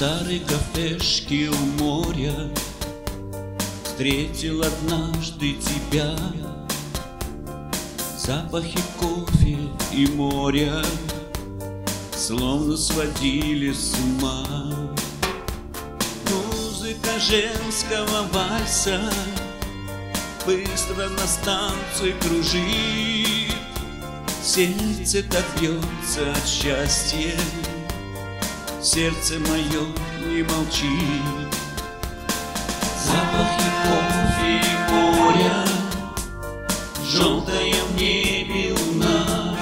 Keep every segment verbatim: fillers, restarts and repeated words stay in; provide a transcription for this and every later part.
старой кафешке у моря встретил однажды тебя. Запахи кофе и моря словно сводили с ума. Музыка женского вальса быстро на станции кружит. Сердце так бьется от счастья, сердце мое не молчит. Запахи кофе и моря, желтая в небе луна,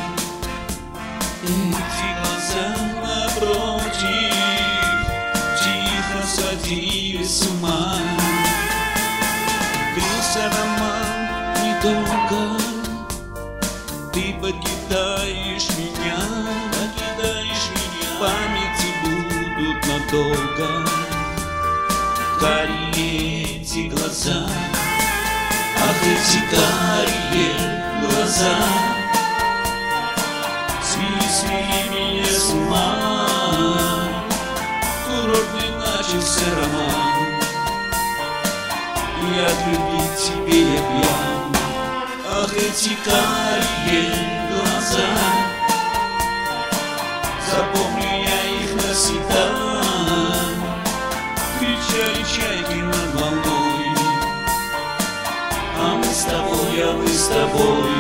эти глаза напротив тихо сводили с ума. Длился роман недолго, ты покидаешь меня, покидаешь меня, в памяти будут надолго карие эти глаза. Ах, эти карие глаза свели меня с ума. Курортный начался роман, и от любви к тебе я пьян. Ах, эти карие глаза, запомню я их навсегда. Кричали чайки над волной, а мы с тобой, а мы с тобой.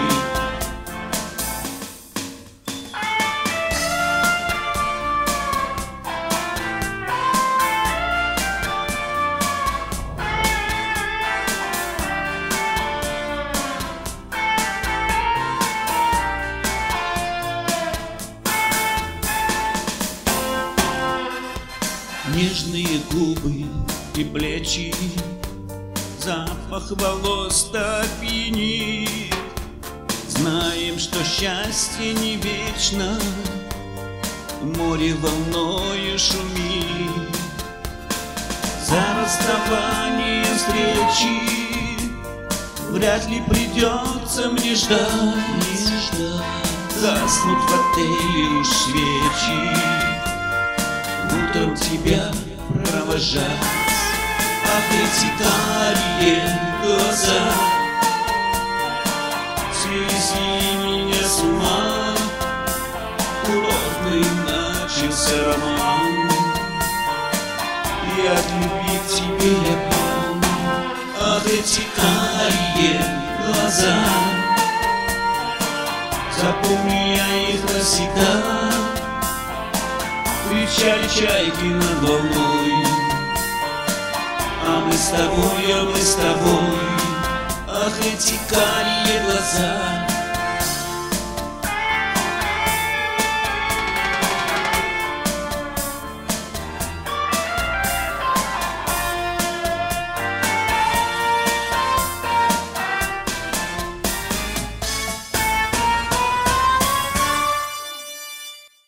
Нежные губы и плечи, запах волос так пьянит. Знаем, что счастье не вечно, море волною шумит. За расставанием встречи вряд ли придется мне ждать. Гаснут в отеле уж свечи, утром тебя провожать. Ах, эти карие глаза свели меня с ума. Курортный начался роман, и от любви к тебе я пьян. Ах, эти карие глаза, запомню я их навсегда. Кричали чайки над волной, а мы с тобой, а мы с тобой. Ах, эти карие глаза